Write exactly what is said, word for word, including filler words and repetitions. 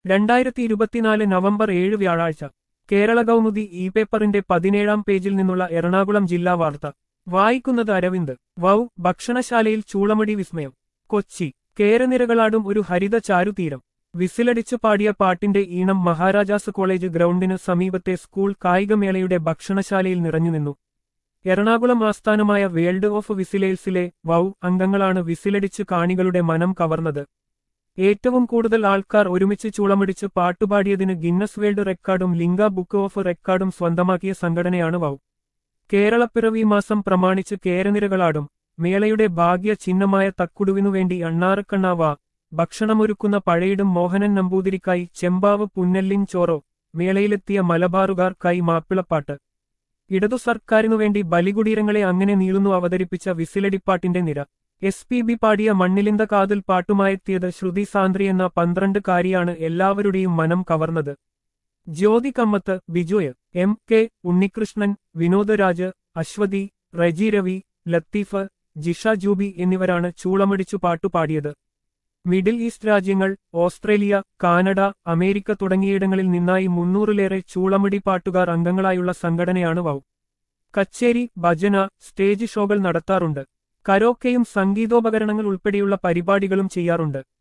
രണ്ടായിരത്തി ഇരുപത്തിനാല് നവംബർ ഏഴ് വ്യാഴാഴ്ച കേരള കൗമുദി ഇ പേപ്പറിന്റെ പതിനേഴാം പേജിൽ നിന്നുള്ള എറണാകുളം ജില്ലാ വാർത്ത വായിക്കുന്നത് അരവിന്ദ്. വൗ ഭക്ഷണശാലയിൽ ചൂളമടി വിസ്മയം. കൊച്ചി. കേരനിരകളാടും ഒരു ഹരിത ചാരുതീരം. വിസിലടിച്ചു പാടിയ പാട്ടിന്റെ ഈണം മഹാരാജാസ് കോളേജ് ഗ്രൗണ്ടിന് സമീപത്തെ സ്കൂൾ കായികമേളയുടെ ഭക്ഷണശാലയിൽ നിറഞ്ഞുനിന്നു. എറണാകുളം ആസ്ഥാനമായ വേൾഡ് ഓഫ് വിസിലേഴ്സിലെ വൗ അംഗങ്ങളാണ് വിസിലടിച്ച് കാണികളുടെ മനം കവർന്നത്. ഏറ്റവും കൂടുതൽ ആൾക്കാർ ഒരുമിച്ച് ചൂളമടിച്ച് പാട്ടുപാടിയതിന് ഗിന്നസ് വേൾഡ് റെക്കോർഡും ലിംഗ ബുക്ക് ഓഫ് റെക്കോർഡും സ്വന്തമാക്കിയ സംഘടനയാണ് വൗ. കേരളപ്പിറവി മാസം പ്രമാണിച്ച് കേരനിരകളാടും. മേളയുടെ ഭാഗ്യ ചിഹ്നമായ തക്കുടുവിനുവേണ്ടി അണ്ണാറക്കണ്ണാവ ഭക്ഷണമൊരുക്കുന്ന പഴയിടും മോഹനൻ നമ്പൂതിരിക്കായി ചെമ്പാവ് പുന്നല്ലിൻ ചോറോ മേളയിലെത്തിയ മലബാറുകാർക്കായി മാപ്പിളപ്പാട്ട്. ഇടതു സർക്കാരിനുവേണ്ടി ബലികുടീരങ്ങളെ അങ്ങനെ നീളുന്നു അവതരിപ്പിച്ച വിസിലടിപ്പാട്ടിന്റെ നിര. എസ് പി ബി പാടിയ മണ്ണിലിന്ത കാതിൽ പാട്ടുമായെത്തിയത് ശ്രുതി സാന്ദ്രി എന്ന പന്ത്രണ്ട് കാരിയാണ് എല്ലാവരുടെയും മനം കവർന്നത്. ജ്യോതി കമ്മത്ത്, ബിജോയ്, എം കെ ഉണ്ണികൃഷ്ണൻ, വിനോദരാജ്, അശ്വതി, റെജി രവി, ലത്തീഫ്, ജിഷ ജൂബി എന്നിവരാണ് ചൂളമടിച്ചു പാട്ടുപാടിയത്. മിഡിൽ ഈസ്റ്റ് രാജ്യങ്ങൾ, ഓസ്ട്രേലിയ, കാനഡ, അമേരിക്ക തുടങ്ങിയിടങ്ങളിൽ നിന്നായി മുന്നൂറിലേറെ ചൂളമടി പാട്ടുകാർ അംഗങ്ങളായുള്ള സംഘടനയാണ് വൗ. കച്ചേരി, ഭജന, സ്റ്റേജ് ഷോകൾ നടത്താറുണ്ട്. കരോക്കെയും സംഗീതോപകരണങ്ങൾ ഉൾപ്പെടെയുള്ള പരിപാടികളും ചെയ്യാറുണ്ട്.